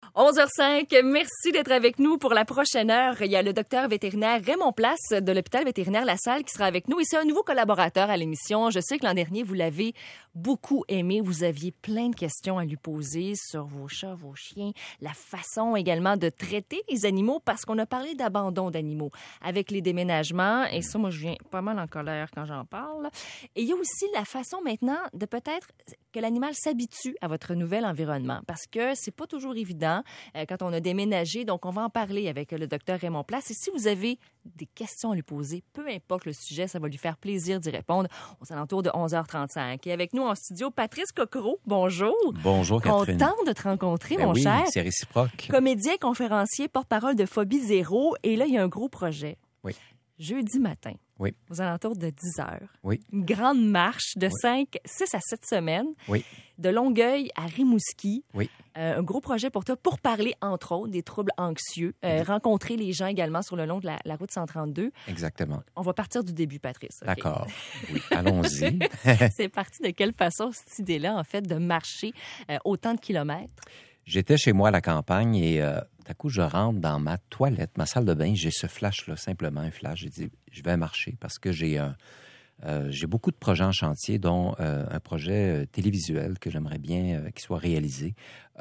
11h05, merci d'être avec nous pour la prochaine heure. Il y a le docteur vétérinaire Raymond Place de l'hôpital vétérinaire La Salle qui sera avec nous et c'est un nouveau collaborateur à l'émission. Je sais que l'an dernier, vous l'avez beaucoup aimé. Vous aviez plein de questions à lui poser sur vos chats, vos chiens, la façon également de traiter les animaux parce qu'on a parlé d'abandon d'animaux avec les déménagements et ça, moi, je viens pas mal en colère quand j'en parle. Et il y a aussi la façon maintenant de peut-être que l'animal s'habitue à votre nouvel environnement parce que c'est pas toujours évident quand on a déménagé. Donc, on va en parler avec le docteur Raymond Place. Et si vous avez des questions à lui poser, peu importe le sujet, ça va lui faire plaisir d'y répondre aux alentours de 11h35. Et avec nous en studio, Patrice Cocro. Bonjour. Bonjour, Catherine. Content de te rencontrer, Ben mon oui, cher. c'est réciproque. Comédien, conférencier, porte-parole de Phobie Zéro. Et là, il y a un gros projet. Oui. Jeudi matin. Oui. Aux alentours de 10 heures. Oui. Une grande marche de 6 à 7 semaines. Oui. De Longueuil à Rimouski. Oui. Un gros projet pour toi pour parler, entre autres, des troubles anxieux. Rencontrer les gens également sur le long de la route 132. Exactement. On va partir du début, Patrice. Okay? D'accord. Oui, allons-y. C'est parti de quelle façon, cette idée-là, en fait, de marcher autant de kilomètres? J'étais chez moi à la campagne et d'un coup, je rentre dans ma toilette, ma salle de bain. J'ai ce flash-là, simplement un flash. J'ai dit, je vais marcher parce que j'ai beaucoup de projets en chantier, dont un projet télévisuel que j'aimerais bien qu'il soit réalisé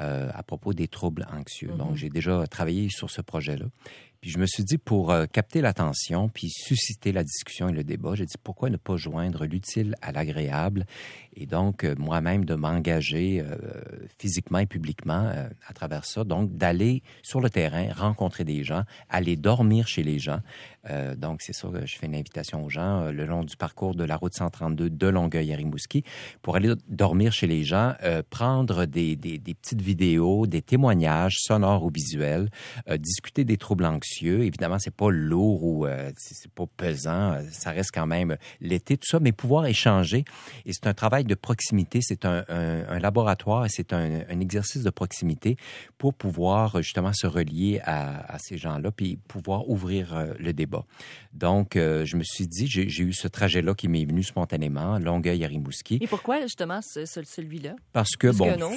à propos des troubles anxieux. Donc, j'ai déjà travaillé sur ce projet-là. Puis je me suis dit, pour capter l'attention, puis susciter la discussion et le débat, j'ai dit, pourquoi ne pas joindre l'utile à l'agréable? Et donc, moi-même, de m'engager physiquement et publiquement à travers ça. Donc, d'aller sur le terrain, rencontrer des gens, aller dormir chez les gens. Donc, c'est ça, je fais une invitation aux gens le long du parcours de la route 132 de Longueuil à Rimouski pour aller dormir chez les gens, prendre des petites vidéos, des témoignages sonores ou visuels, discuter des troubles anxieux. Évidemment, c'est pas lourd ou c'est pas pesant. Ça reste quand même l'été, tout ça, mais pouvoir échanger. Et c'est un travail de proximité. C'est un laboratoire et c'est un exercice de proximité pour pouvoir justement se relier à ces gens-là puis pouvoir ouvrir le débat. Donc, je me suis dit, j'ai eu ce trajet-là qui m'est venu spontanément, Longueuil à Rimouski. Et pourquoi justement celui-là? Parce que,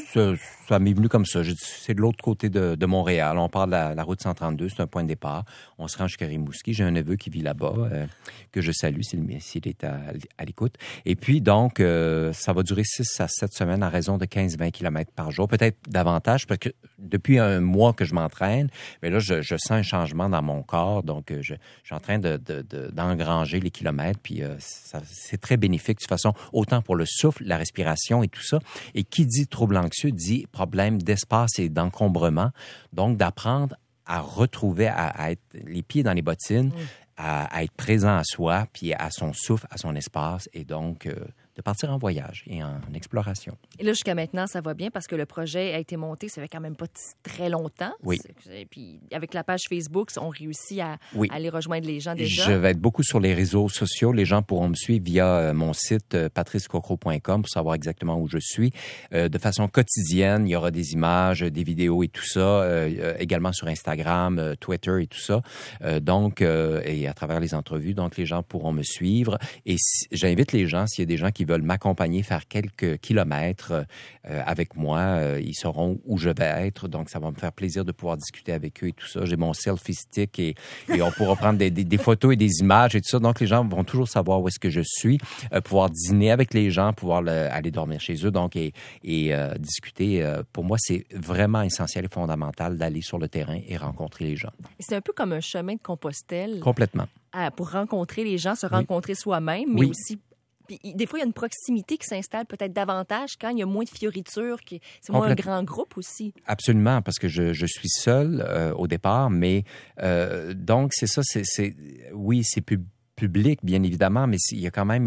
ça m'est venu comme ça. C'est de l'autre côté de Montréal. On part de la route 132, c'est un point de départ. On se rend jusqu'à Rimouski. J'ai un neveu qui vit là-bas, que je salue s'il est à l'écoute. Et puis, donc, ça va durer 6 à 7 semaines à raison de 15-20 km par jour. Peut-être davantage, parce que depuis un mois que je m'entraîne, mais là, je sens un changement dans mon corps. Donc, je suis en train d'engranger les kilomètres. Puis, c'est très bénéfique, de toute façon, autant pour le souffle, la respiration et tout ça. Et qui dit trouble anxieux dit problème d'espace et d'encombrement. Donc, d'apprendre à retrouver, à être les pieds dans les bottines, à être présent à soi, puis à son souffle, à son espace, et donc de partir en voyage et en exploration. Et là, jusqu'à maintenant, ça va bien parce que le projet a été monté, ça fait quand même pas très longtemps. Oui. Et puis, avec la page Facebook, on réussit à aller rejoindre les gens déjà. Je vais être beaucoup sur les réseaux sociaux. Les gens pourront me suivre via mon site patricecocro.com pour savoir exactement où je suis. De façon quotidienne, il y aura des images, des vidéos et tout ça, également sur Instagram, Twitter et tout ça. Donc, et à travers les entrevues, donc les gens pourront me suivre. Et j'invite les gens, s'il y a des gens qui veulent m'accompagner, faire quelques kilomètres avec moi, ils sauront où je vais être. Donc, ça va me faire plaisir de pouvoir discuter avec eux et tout ça. J'ai mon selfie stick et on pourra prendre des photos et des images et tout ça. Donc, les gens vont toujours savoir où est-ce que je suis, pouvoir dîner avec les gens, pouvoir aller dormir chez eux. Donc, et discuter. Pour moi, c'est vraiment essentiel et fondamental d'aller sur le terrain et rencontrer les gens. C'est un peu comme un chemin de Compostelle. Complètement. Pour rencontrer les gens, se rencontrer soi-même, mais aussi... Puis, des fois, il y a une proximité qui s'installe peut-être davantage quand il y a moins de fioritures, c'est moins un grand groupe aussi. Absolument, parce que je suis seul au départ, mais donc c'est ça, oui, c'est public, bien évidemment, mais il y a quand même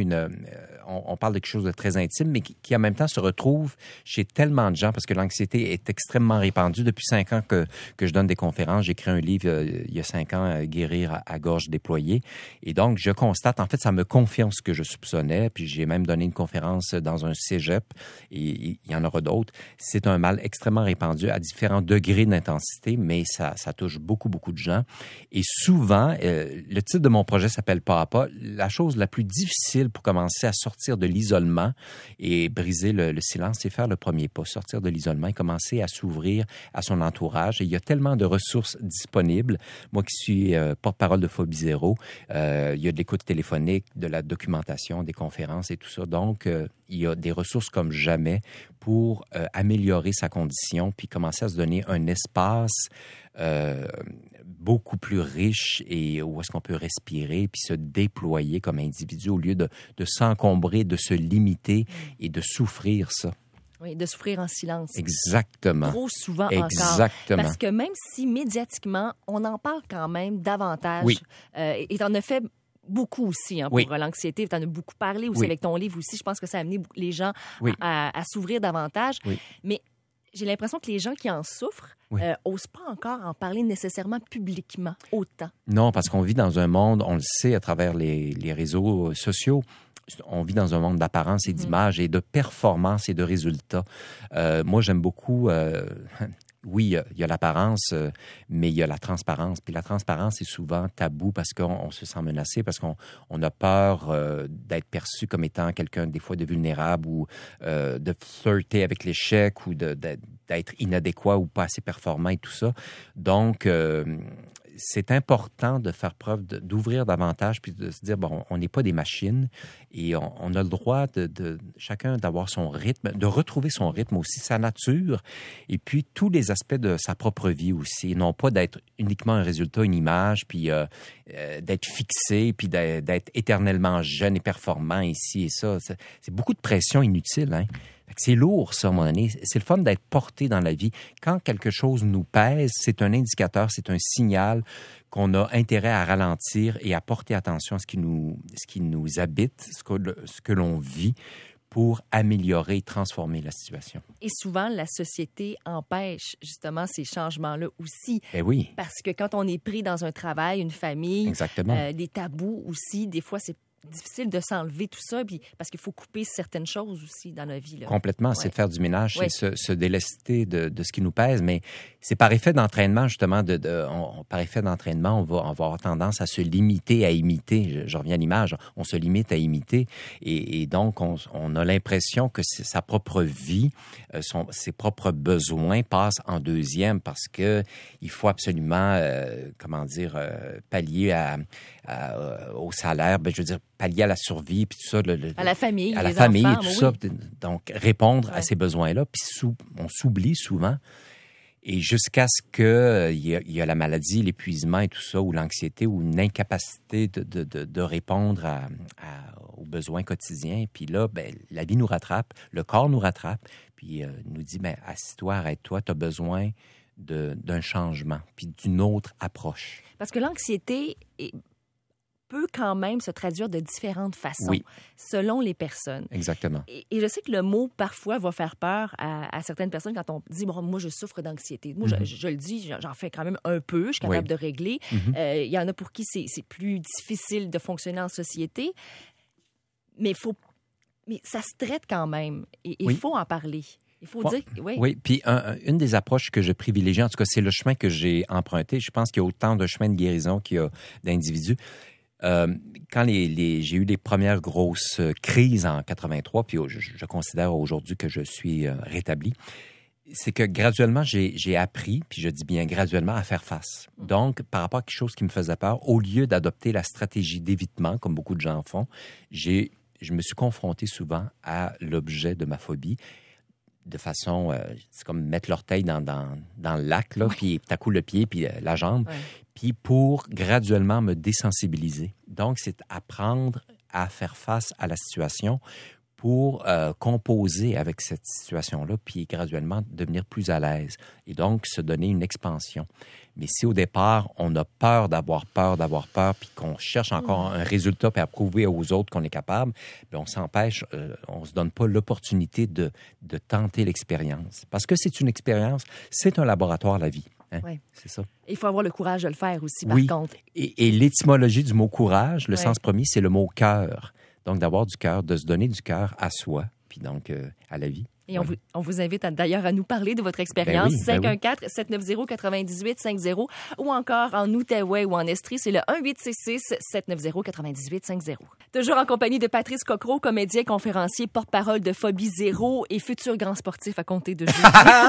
on parle de quelque chose de très intime, mais qui en même temps se retrouve chez tellement de gens, parce que l'anxiété est extrêmement répandue. Depuis 5 ans que je donne des conférences, j'ai écrit un livre il y a 5 ans, Guérir à gorge déployée. Et donc, je constate, en fait, ça me confirme ce que je soupçonnais, puis j'ai même donné une conférence dans un cégep, et il y en aura d'autres. C'est un mal extrêmement répandu à différents degrés d'intensité, mais ça touche beaucoup, beaucoup de gens. Et souvent, le titre de mon projet s'appelle « pas à pas. La chose la plus difficile pour commencer à sortir de l'isolement et briser le silence, c'est faire le premier pas, sortir de l'isolement et commencer à s'ouvrir à son entourage. Et il y a tellement de ressources disponibles. Moi qui suis porte-parole de Phobie Zéro, il y a de l'écoute téléphonique, de la documentation, des conférences et tout ça. Donc, il y a des ressources comme jamais pour améliorer sa condition puis commencer à se donner un espace beaucoup plus riche et où est-ce qu'on peut respirer puis se déployer comme individu au lieu de s'encombrer, de se limiter et de souffrir ça. Oui, de souffrir en silence. Exactement. Trop souvent Exactement. encore. Parce que même si médiatiquement, on en parle quand même davantage, oui. Et t'en as fait beaucoup aussi pour l'anxiété. Tu en as beaucoup parlé aussi avec ton livre aussi. Je pense que ça a amené les gens à s'ouvrir davantage. Oui. Mais j'ai l'impression que les gens qui en souffrent n'osent pas encore en parler nécessairement publiquement autant. Non, parce qu'on vit dans un monde, on le sait à travers les réseaux sociaux, on vit dans un monde d'apparence et d'image et de performance et de résultats. Moi, j'aime beaucoup... Oui, il y a l'apparence, mais il y a la transparence. Puis la transparence est souvent tabou parce qu'on se sent menacé, parce qu'on a peur d'être perçu comme étant quelqu'un, des fois, de vulnérable ou de flirter avec l'échec ou d'être inadéquat ou pas assez performant et tout ça. Donc, c'est important de faire preuve, d'ouvrir davantage puis de se dire, bon, on n'est pas des machines et on a le droit de chacun d'avoir son rythme, de retrouver son rythme aussi, sa nature et puis tous les aspects de sa propre vie aussi, non pas d'être uniquement un résultat, une image, puis d'être fixé, puis d'être éternellement jeune et performant ici et ça. C'est beaucoup de pression inutile, hein? C'est lourd, ça, à un moment donné. C'est le fun d'être porté dans la vie. Quand quelque chose nous pèse, c'est un indicateur, c'est un signal qu'on a intérêt à ralentir et à porter attention à ce qui nous habite, ce que l'on vit, pour améliorer et transformer la situation. Et souvent, la société empêche justement ces changements-là aussi. Eh oui. Parce que quand on est pris dans un travail, une famille, des tabous aussi, des fois, c'est difficile de s'enlever tout ça, puis parce qu'il faut couper certaines choses aussi dans la vie. Là. Complètement, c'est de faire du ménage, c'est se délester de ce qui nous pèse, mais c'est par effet d'entraînement, justement, par effet d'entraînement, on va avoir tendance à se limiter à imiter. Je reviens à l'image, on se limite à imiter, et donc on a l'impression que sa propre vie, ses propres besoins passent en deuxième parce que il faut absolument, pallier au salaire, je veux dire, pallier à la survie, puis tout ça. À la famille, à la famille, enfants, tout ça. Donc, répondre à ces besoins-là. Puis on s'oublie souvent. Et jusqu'à ce qu'il y a la maladie, l'épuisement et tout ça, ou l'anxiété, ou une incapacité de répondre aux besoins quotidiens. Puis là, la vie nous rattrape, le corps nous rattrape, puis nous dit, assis-toi, arrête-toi, tu as besoin d'un changement, puis d'une autre approche. Parce que l'anxiété peut quand même se traduire de différentes façons, selon les personnes. Exactement. Et je sais que le mot, parfois, va faire peur à certaines personnes quand on dit, bon, moi, je souffre d'anxiété. Moi, je le dis, j'en fais quand même un peu, je suis capable de régler. Il y en a pour qui c'est plus difficile de fonctionner en société, mais ça se traite quand même. Et il faut en parler. Il faut dire, Oui, puis une des approches que je privilégie, en tout cas, c'est le chemin que j'ai emprunté. Je pense qu'il y a autant de chemins de guérison qu'il y a d'individus. Quand j'ai eu les premières grosses crises en 83, puis je considère aujourd'hui que je suis rétabli, c'est que graduellement, j'ai appris, puis je dis bien graduellement, à faire face. Donc, par rapport à quelque chose qui me faisait peur, au lieu d'adopter la stratégie d'évitement, comme beaucoup de gens font, je me suis confronté souvent à l'objet de ma phobie, de façon, c'est comme mettre l'orteil dans le lac, là, puis tout à coup le pied, puis la jambe, puis pour graduellement me désensibiliser. Donc, c'est apprendre à faire face à la situation pour composer avec cette situation-là, puis graduellement devenir plus à l'aise et donc se donner une expansion. Mais si au départ, on a peur, puis qu'on cherche encore un résultat puis à prouver aux autres qu'on est capable, bien, on s'empêche, on ne se donne pas l'opportunité de tenter l'expérience. Parce que c'est une expérience, c'est un laboratoire, la vie. Hein? Oui. C'est ça. Il faut avoir le courage de le faire aussi, par contre. Et l'étymologie du mot courage, le sens premier, c'est le mot cœur. Donc, d'avoir du cœur, de se donner du cœur à soi, puis donc à la vie. Et on vous invite d'ailleurs à nous parler de votre expérience. 514-790-9850 ou encore en Outaouais ou en Estrie, c'est le 1866-790-9850. Toujours en compagnie de Patrice Cocro, comédien, conférencier, porte-parole de Phobie Zéro et futur grand sportif à compter de jeudi.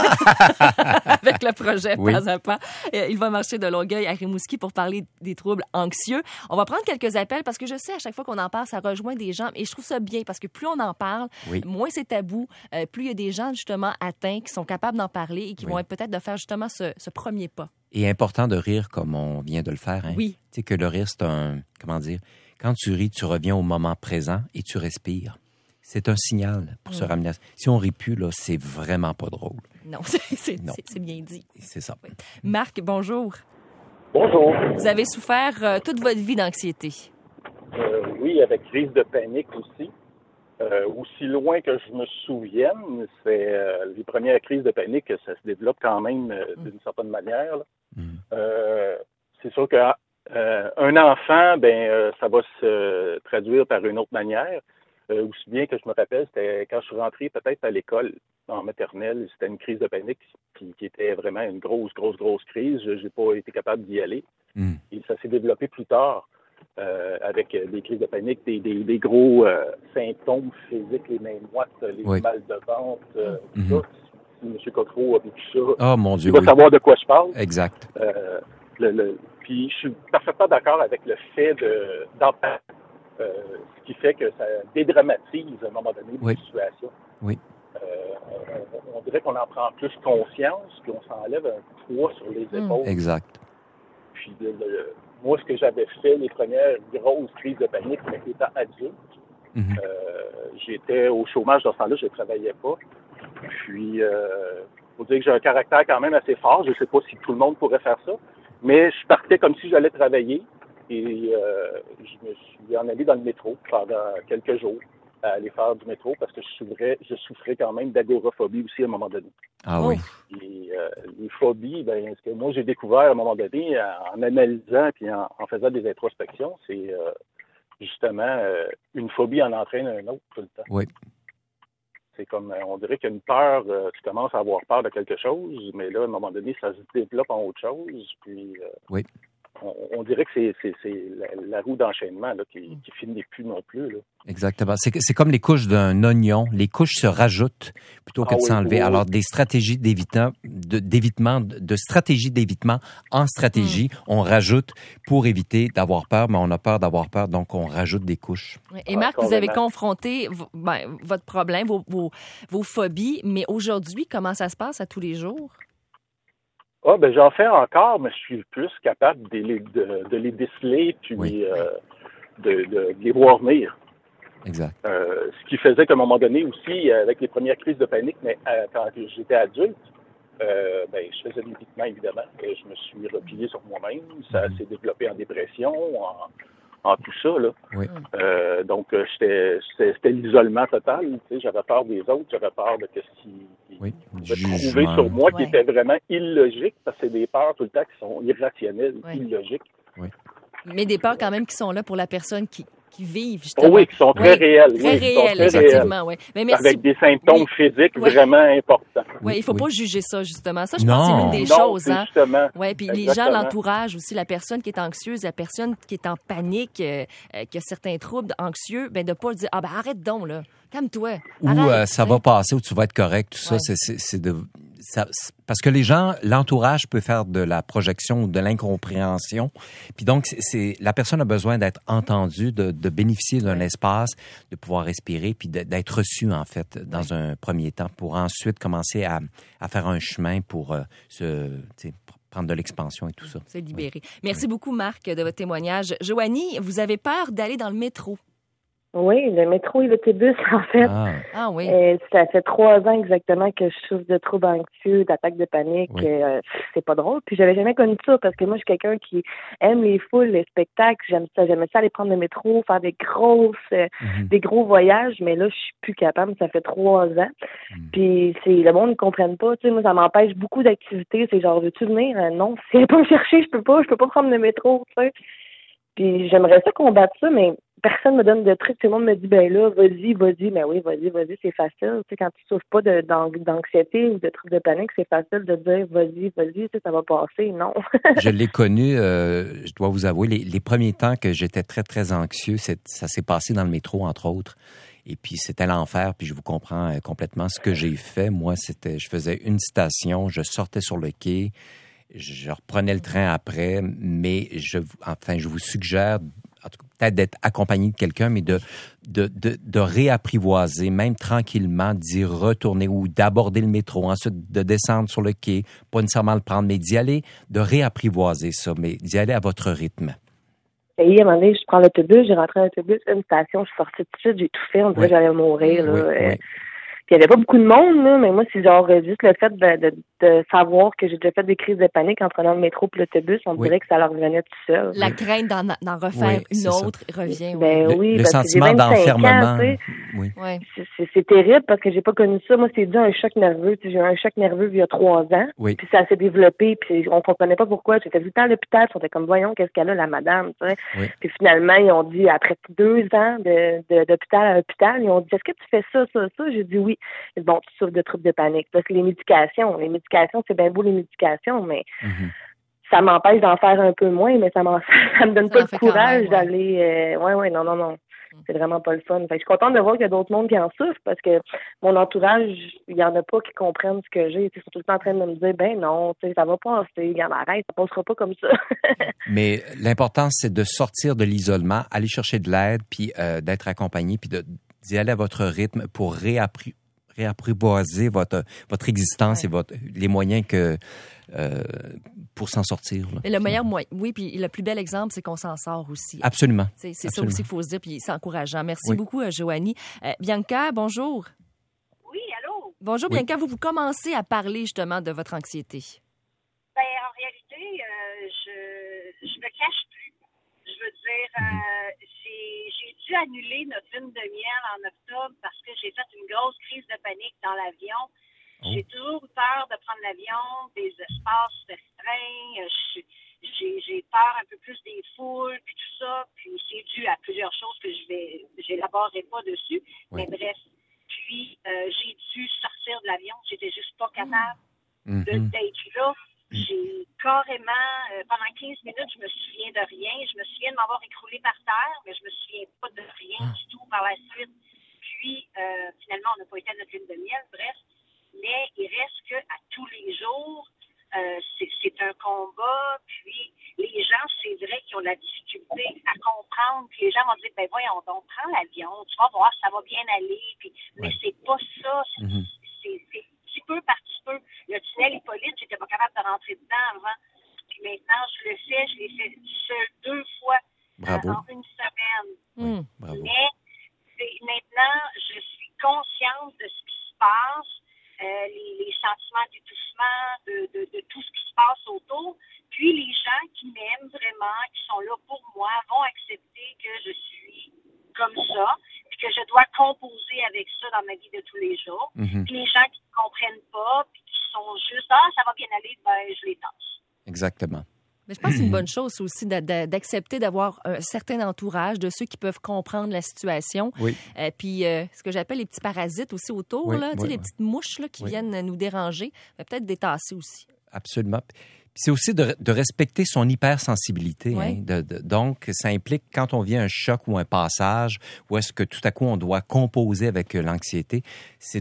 Avec le projet Pas à pas. Il va marcher de Longueuil à Rimouski pour parler des troubles anxieux. On va prendre quelques appels parce que je sais, à chaque fois qu'on en parle, ça rejoint des gens et je trouve ça bien parce que plus on en parle, moins c'est tabou, plus il y a des gens justement atteints qui sont capables d'en parler et qui vont être peut-être de faire justement ce premier pas. Et important de rire comme on vient de le faire. Hein? Oui. Tu sais que le rire, c'est comment dire, quand tu ris, tu reviens au moment présent et tu respires. C'est un signal pour se ramener. Si on rit plus, là, c'est vraiment pas drôle. Non, c'est bien dit. C'est ça. Oui. Marc, bonjour. Bonjour. Vous avez souffert toute votre vie d'anxiété. Oui, avec crise de panique aussi. Aussi loin que je me souvienne, c'est les premières crises de panique, ça se développe quand même d'une certaine manière. C'est sûr qu'un enfant, ça va se traduire par une autre manière. Aussi bien que je me rappelle, c'était quand je suis rentré peut-être à l'école en maternelle, c'était une crise de panique qui était vraiment une grosse crise. Je n'ai pas été capable d'y aller. Et ça s'est développé plus tard. Avec des crises de panique, des gros symptômes physiques, les mains moites, les mal de ventre, tout ça. Si M. Cocro a vécu ça, oh, mon Dieu, il va savoir de quoi je parle. Exact. Puis je suis parfaitement d'accord avec le fait d'en parler, ce qui fait que ça dédramatise à un moment donné les situations. Oui. On dirait qu'on en prend plus conscience, puis on s'enlève un poids sur les épaules. Exact. Puis moi, ce que j'avais fait, les premières grosses crises de panique, c'était étant adulte. J'étais au chômage dans ce temps-là, je ne travaillais pas. Puis, faut dire que j'ai un caractère quand même assez fort. Je ne sais pas si tout le monde pourrait faire ça, mais je partais comme si j'allais travailler et je me suis en allé dans le métro pendant quelques jours à aller faire du métro parce que je souffrais quand même d'agoraphobie aussi à un moment donné. Ah oui. Et les phobies, ce que moi j'ai découvert à un moment donné en analysant et en faisant des introspections, c'est justement une phobie en entraîne un autre tout le temps. Oui. C'est comme, on dirait qu'il y a une peur, tu commences à avoir peur de quelque chose, mais là, à un moment donné, ça se développe en autre chose, puis on dirait que c'est la roue d'enchaînement là, qui finit plus non plus. Là. Exactement. C'est comme les couches d'un oignon. Les couches se rajoutent plutôt que de s'enlever. Alors, des stratégies stratégies d'évitement en stratégie, on rajoute pour éviter d'avoir peur, mais on a peur d'avoir peur, donc on rajoute des couches. Et Marc, vous avez confronté votre problème, vos phobies, mais aujourd'hui, comment ça se passe à tous les jours? J'en fais encore, mais je suis plus capable de les déceler puis de les voir venir. Exact. Ce qui faisait qu'à un moment donné aussi, avec les premières crises de panique, mais quand j'étais adulte, je faisais de l'évitement, évidemment. Et je me suis replié sur moi-même. Ça s'est développé en dépression, en tout ça. Là. Oui. Donc, c'était l'isolement total. Tu sais, j'avais peur des autres, j'avais peur de ce qui trouver sur moi qui était vraiment illogique, parce que c'est des peurs tout le temps qui sont irrationnelles, illogiques. Oui. Mais des peurs quand même qui sont là pour la personne qui vivent, justement. Oh oui, qui sont très réels. Très réels, effectivement, oui. Mais merci. Avec des symptômes physiques vraiment importants. Oui, il ne faut pas juger ça, justement. Ça, je Non. pense que c'est une des choses. Hein? Justement. Oui, puis les gens, l'entourage aussi, la personne qui est anxieuse, la personne qui est en panique, qui a certains troubles anxieux, de ne pas dire, arrête donc, là. Calme-toi. Ou ça va passer, ou tu vas être correct, tout ça, parce que les gens, l'entourage peut faire de la projection ou de l'incompréhension. Puis donc, la personne a besoin d'être entendue, de bénéficier d'un espace, de pouvoir respirer, puis d'être reçue, en fait, dans un premier temps, pour ensuite commencer à faire un chemin pour prendre de l'expansion et tout ça. Se libérer. Merci beaucoup, Marc, de votre témoignage. Joanie, vous avez peur d'aller dans le métro? Oui, le métro et l'autobus, en fait. Ah oui. Ça fait 3 ans exactement que je souffre de troubles anxieux, d'attaques de panique. Oui. C'est pas drôle. Puis j'avais jamais connu ça parce que moi, je suis quelqu'un qui aime les foules, les spectacles. J'aimais ça aller prendre le métro, faire des gros voyages. Mais là, je suis plus capable. Ça fait 3 ans. Puis le monde ne comprenne pas. Tu sais, moi, ça m'empêche beaucoup d'activités. C'est genre, veux-tu venir? Non. Si elle veut pas me chercher, je peux pas prendre le métro, tu sais. Puis j'aimerais ça combattre ça, mais personne me donne de trucs. Tout le monde me dit, ben là, vas-y. Ben oui, vas-y, c'est facile. Tu sais, quand tu souffres pas d'anxiété ou de trucs de panique, c'est facile de dire, vas-y, tu sais, ça va passer. Non. Je l'ai connu, je dois vous avouer, les premiers temps que j'étais très, très anxieux, ça s'est passé dans le métro, entre autres. Et puis, c'était l'enfer, puis je vous comprends complètement. Ce que j'ai fait, moi, je faisais une station, je sortais sur le quai, je reprenais le train après, mais je vous suggère peut-être d'être accompagné de quelqu'un, mais de réapprivoiser, même tranquillement, d'y retourner ou d'aborder le métro, ensuite de descendre sur le quai, pas nécessairement le prendre, mais d'y aller, de réapprivoiser ça, mais d'y aller à votre rythme. Et à un moment donné, je prends l'autobus, j'ai rentré dans l'autobus, une station, je suis sortie tout de suite, j'ai tout fait, on dirait que j'allais mourir. Là. Oui. Puis il n'y avait pas beaucoup de monde, là, mais moi, c'est genre juste le fait de savoir que j'ai déjà fait des crises de panique en prenant le métro et l'autobus, on dirait que ça leur revenait tout seul. La crainte d'en refaire une autre revient. Ben oui, le parce sentiment que j'ai 25 d'enfermement. Ans, tu sais. Oui. C'est terrible parce que j'ai pas connu ça. Moi, c'est dû à un choc nerveux. J'ai eu un choc nerveux il y a 3 ans. Oui. Puis ça s'est développé. Puis on comprenait pas pourquoi. J'étais tout le temps à l'hôpital. On était comme, voyons, qu'est-ce qu'elle a, la madame, tu sais. Oui. Puis finalement, ils ont dit, après 2 ans d'hôpital à hôpital, ils ont dit, est-ce que tu fais ça? J'ai dit oui. Bon, tu souffres de troubles de panique. Parce que les médications, c'est bien beau les médications, mais ça m'empêche d'en faire un peu moins, mais ça me donne pas le courage d'aller... non. C'est vraiment pas le fun. Fait que je suis contente de voir qu'il y a d'autres mondes qui en souffrent parce que mon entourage, il y en a pas qui comprennent ce que j'ai. Ils sont tout le temps en train de me dire, ben non, ça va passer, regarde, arrête, ça passera pas comme ça. Mais l'important, c'est de sortir de l'isolement, aller chercher de l'aide, puis d'être accompagné, puis d'y aller à votre rythme pour réapprivoiser votre existence et les moyens pour s'en sortir. Là. Et le meilleur moyen, oui, puis le plus bel exemple, c'est qu'on s'en sort aussi. Absolument. C'est ça aussi qu'il faut se dire, puis c'est encourageant. Merci beaucoup, Joanie. Bianca, bonjour. Oui, allô? Bonjour, Bianca. Vous commencez à parler justement de votre anxiété. Ben, en réalité, je me cache plus. Je veux dire, j'ai dû annuler notre lune de miel en octobre parce que j'ai fait une grosse crise de panique dans l'avion. J'ai toujours eu peur de prendre l'avion, des espaces restreints. J'ai peur un peu plus des foules, puis tout ça. Puis c'est dû à plusieurs choses que j'élaborerai pas dessus. Oui. Mais bref. Puis j'ai dû sortir de l'avion. J'étais juste pas capable d'être là. J'ai carrément, pendant 15 minutes, je me souviens de rien. Je me souviens de m'avoir écroulé par terre, mais je me souviens pas de rien du tout par la suite. Puis, finalement, on n'a pas été à notre lune de miel, bref. Mais il reste que à tous les jours, c'est un combat. Puis, les gens, c'est vrai qu'ils ont de la difficulté à comprendre. Puis, les gens vont dire, ben voyons donc, prends l'avion, tu vas voir, ça va bien aller. Puis, mais c'est pas ça. C'est petit peu par petit peu. Le tunnel Hippolyte, j'étais pas capable de rentrer dedans avant. Puis maintenant, je le fais. Je l'ai fait seul 2 fois en une semaine. Bravo. Mais maintenant, je suis consciente de ce qui se passe, les sentiments d'étouffement, de tout ce qui se passe autour. Puis les gens qui m'aiment vraiment, qui sont là pour moi, vont accepter que je suis comme ça, puis que je dois composer avec ça dans ma vie de tous les jours. Puis les gens qui ne comprennent pas, puis qui sont juste, ça va bien aller, ben je les tasse. Exactement. Mais je pense que c'est une bonne chose aussi d'accepter d'avoir un certain entourage de ceux qui peuvent comprendre la situation. Oui. Puis ce que j'appelle les petits parasites aussi autour, là, les petites mouches là, qui viennent nous déranger, peut-être des tasser aussi. Absolument. C'est aussi de respecter son hypersensibilité. Oui. Donc, ça implique quand on vit un choc ou un passage, où est-ce que tout à coup on doit composer avec l'anxiété, c'est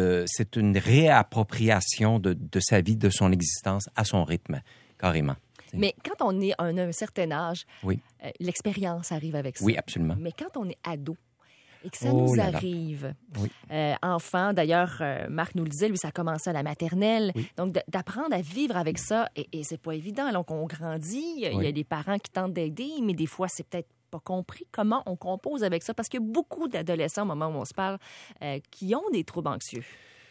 une réappropriation de sa vie, de son existence à son rythme, carrément. Mais quand on a un certain âge, l'expérience arrive avec ça. Oui, absolument. Mais quand on est ado et que ça nous arrive, enfant, d'ailleurs, Marc nous le disait, lui, ça a commencé à la maternelle. Oui. Donc, d'apprendre à vivre avec ça, et c'est pas évident. Donc, on grandit, il y a des parents qui tentent d'aider, mais des fois, c'est peut-être pas compris comment on compose avec ça, parce qu'il y a beaucoup d'adolescents, au moment où on se parle, qui ont des troubles anxieux.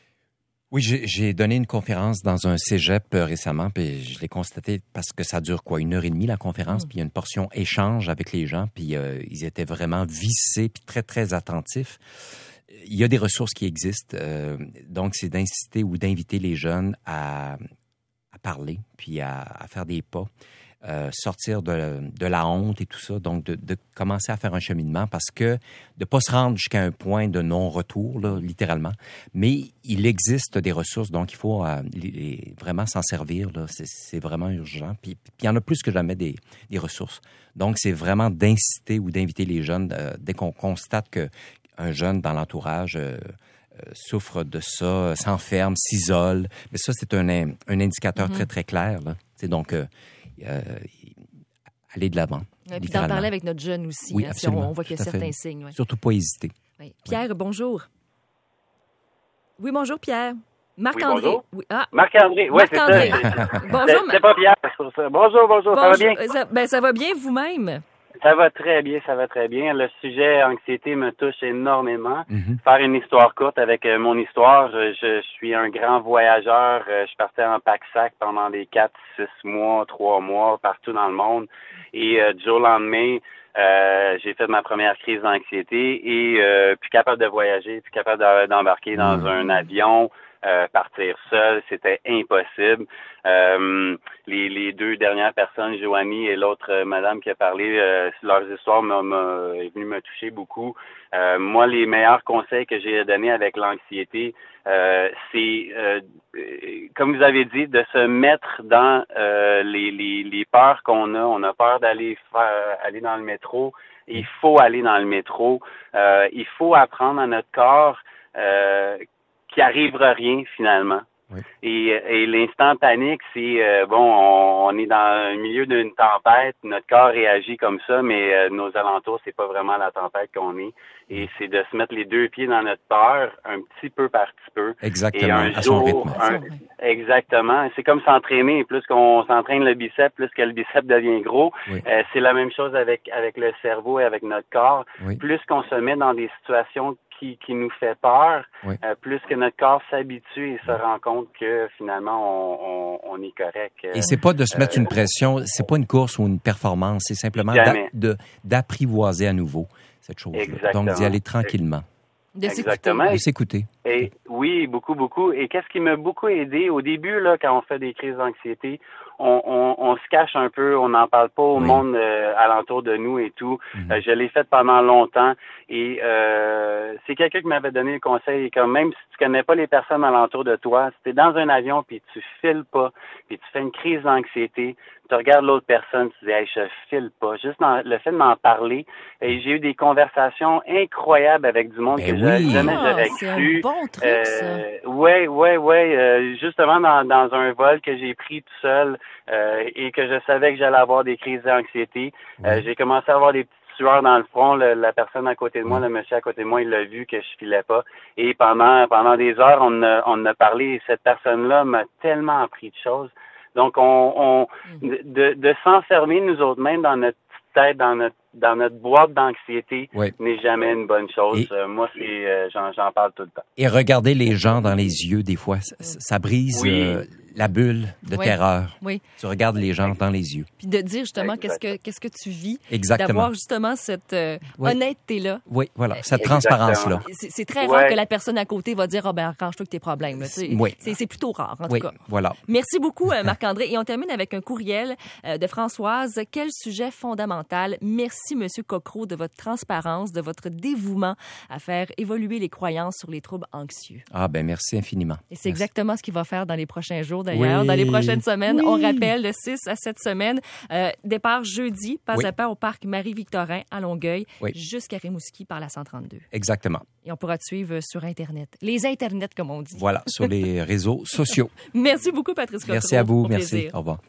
Oui, j'ai donné une conférence dans un cégep récemment, puis je l'ai constaté parce que ça dure 1h30 la conférence, puis il y a une portion échange avec les gens, puis ils étaient vraiment vissés, puis très, très attentifs. Il y a des ressources qui existent, donc c'est d'inciter ou d'inviter les jeunes à parler, puis à faire des pas. Sortir de la honte et tout ça, donc de commencer à faire un cheminement parce que de pas se rendre jusqu'à un point de non-retour, là, littéralement, mais il existe des ressources, donc il faut vraiment s'en servir, là, c'est vraiment urgent, puis il y en a plus que jamais des ressources. Donc, c'est vraiment d'inciter ou d'inviter les jeunes, dès qu'on constate qu'un jeune dans l'entourage souffre de ça, s'enferme, s'isole, mais ça, c'est un indicateur très, très clair, là. C'est donc... aller de l'avant. Et puis d'en parler avec notre jeune aussi, oui, si on voit qu'il y a certains signes. Ouais. Surtout pas hésiter. Oui. Pierre, bonjour. Oui, bonjour Pierre. Marc-André. Bonjour. Oui, Marc-André, oui, c'est ça. Bonjour. C'est pas Pierre, pour ça. Bonjour, ça va bien? Ça va bien vous-même? Ça va très bien, ça va très bien. Le sujet anxiété me touche énormément. Mm-hmm. Faire une histoire courte avec mon histoire, je suis un grand voyageur. Je partais en pack-sac pendant des 4, 6 mois, 3 mois, partout dans le monde. Et du jour au lendemain, j'ai fait ma première crise d'anxiété et plus capable de voyager, plus capable d'embarquer dans un avion. Partir seul, c'était impossible. Les deux dernières personnes, Joanie et l'autre madame qui a parlé, leurs histoires est venue me toucher beaucoup. Moi, les meilleurs conseils que j'ai donnés avec l'anxiété, c'est, comme vous avez dit, de se mettre dans les peurs qu'on a. On a peur d'aller aller dans le métro. Il faut aller dans le métro. Il faut apprendre à notre corps qu'il arrivera rien finalement. Oui. Et l'instant panique, c'est on est dans le milieu d'une tempête, notre corps réagit comme ça, mais nos alentours, c'est pas vraiment la tempête qu'on est. Et c'est de se mettre les deux pieds dans notre peur, un petit peu par petit peu. Exactement, et un à son rythme. Exactement. C'est comme s'entraîner. Plus qu'on s'entraîne le biceps, plus que le biceps devient gros. Oui. C'est la même chose avec le cerveau et avec notre corps. Oui. Plus qu'on se met dans des situations qui nous fait peur, Oui. Plus que notre corps s'habitue et se rend compte que finalement on est correct. Et c'est pas de se mettre une pression, c'est pas une course ou une performance, c'est simplement d'apprivoiser à nouveau cette chose. Donc d'y aller tranquillement. Exactement. De s'écouter. Et oui, beaucoup, beaucoup. Et qu'est-ce qui m'a beaucoup aidé au début là, quand on fait des crises d'anxiété, on se cache un peu, on n'en parle pas au monde alentour de nous et tout. Mm-hmm. Je l'ai fait pendant longtemps et c'est quelqu'un qui m'avait donné le conseil que même si tu connais pas les personnes alentour de toi, si tu es dans un avion puis tu files pas, puis tu fais une crise d'anxiété, tu regardes l'autre personne, tu dis hey, je file pas. Juste le fait de m'en parler, et j'ai eu des conversations incroyables avec du monde que jamais j'aurais cru. C'est un bon truc, ça. Ouais. Justement dans un vol que j'ai pris tout seul et que je savais que j'allais avoir des crises d'anxiété, j'ai commencé à avoir des petites sueurs dans le front. La personne à côté de moi, le monsieur à côté de moi, il l'a vu que je filais pas. Et pendant des heures, on a parlé. Et cette personne-là m'a tellement appris de choses. Donc, de s'enfermer nous autres mêmes dans notre tête, dans notre boîte d'anxiété, n'est jamais une bonne chose. Moi, j'en parle tout le temps. Et regarder les gens dans les yeux, des fois, ça brise la bulle de terreur. Oui. Tu regardes les gens dans les yeux. Puis de dire justement qu'est-ce que tu vis. Exactement. D'avoir justement cette honnêteté-là. Oui, voilà, cette transparence-là. C'est très rare que la personne à côté va dire « Ah ben arrange-toi avec tes problèmes ». C'est plutôt rare, en tout cas. Voilà. Merci beaucoup, Marc-André. Et on termine avec un courriel de Françoise. Quel sujet fondamental. Merci, Monsieur Cocro, de votre transparence, de votre dévouement à faire évoluer les croyances sur les troubles anxieux. Ah ben merci infiniment. Et c'est exactement ce qu'il va faire dans les prochains jours, d'ailleurs. Dans les prochaines semaines, on rappelle de 6 à 7 semaines. Départ jeudi, pas à pas au parc Marie-Victorin à Longueuil, jusqu'à Rimouski par la 132. Exactement. Et on pourra te suivre sur Internet. Les Internets, comme on dit. Voilà, sur les réseaux sociaux. Merci beaucoup, Patrice Cocro. Merci à vous. Au merci. plaisir. Au revoir.